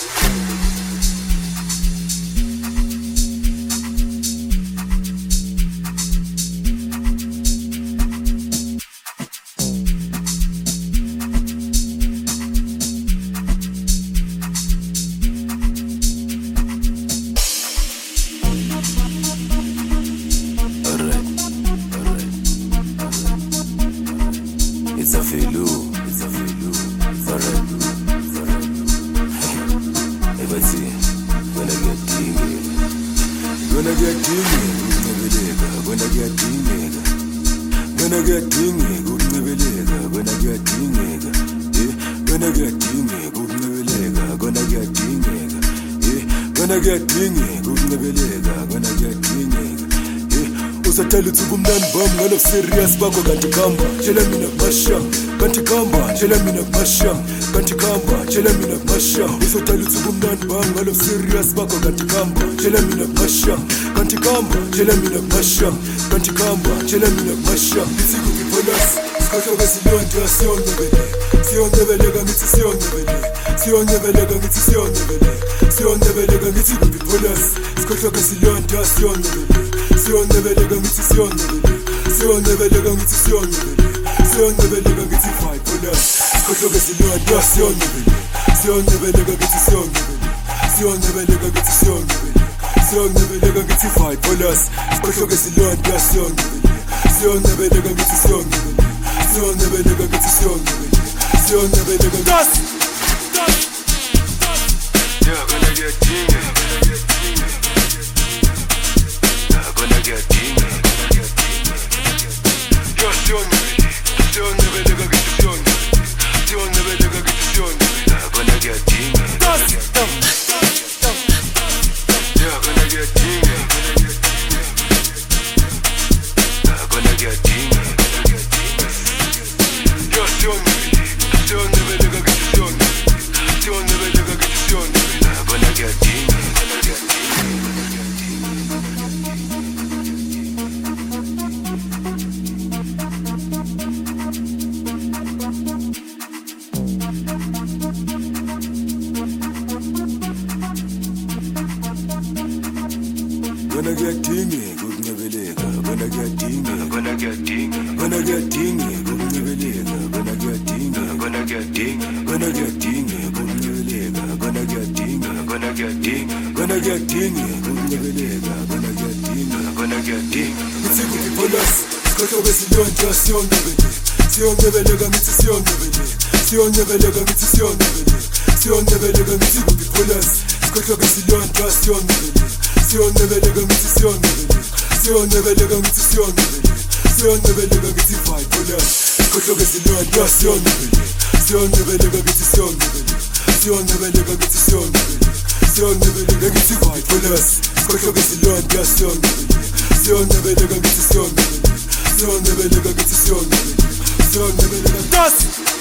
It's a felu, alright. Hey, but see, when I get dingy, when I get dingy, when I get dingy, when I get dingy, when I get dingy, when I get dingy, when I get dingy, when I get dingy, when I get dingy. Uzatela uthi kumnandi bami ngalo serious bakho kanti khamba tshela mina kubasham kanti khamba tshela mina kubasham kanti khamba tshela mina kubasham uzatela uthi kumnandi bami ngalo serious bakho kanti khamba tshela mina kubasham kanti khamba tshela mina kubasham kanti khamba tshela mina kubasham ithi kupholas sikhohloka silonto siyonebeleka ngithi siyonebeleka ngithi siyonebeleka ngithi kupholas sikhohloka silonto siyonebeleka ngithi siyonebeleka ngithi siyonebeleka ngithi fight for us sikhohloke silonto siyonebeleka ngithi siyonebeleka ngithi siyonebeleka ngithi fight for us sikhohloke silonto siyonebeleka ngithi siyonebeleka ngithi siyonebeleka ngithi yeah gonna get dingy gonna get dingy yo siyonebeleka ngithi siyonebeleka ngithi gonna get dingy yeah gonna get dingy gonna get dingy yo siyonebeleka ngithi siyonebeleka ngithi gonna get dingy Gonna get dingy, kupnebeleka. Gonna get dingy, gonna get dingy, gonna get dingy, kupnebeleka. Gonna get dingy, gonna get dingy, gonna get dingy, kupnebeleka. Gonna get dingy, gonna get dingy, gonna get dingy, kupnebeleka. Gonna get dingy, gonna get dingy. Ithi kupholas, sikhohloke silonto siyonebeleka ngithi siyonebeleka ngithi siyonebeleka ngithi kupholas, sikhohloke silonto siyonebeleka ngithi siyonebeleka ngithi siyonebeleka ngithi fight for us sikhohloke silonto siyonebeleka ngithi siyonebeleka ngithi siyonebeleka ngithi fight for us sikhohloke silonto siyonebeleka ngithi siyonebeleka ngithi siyonebeleka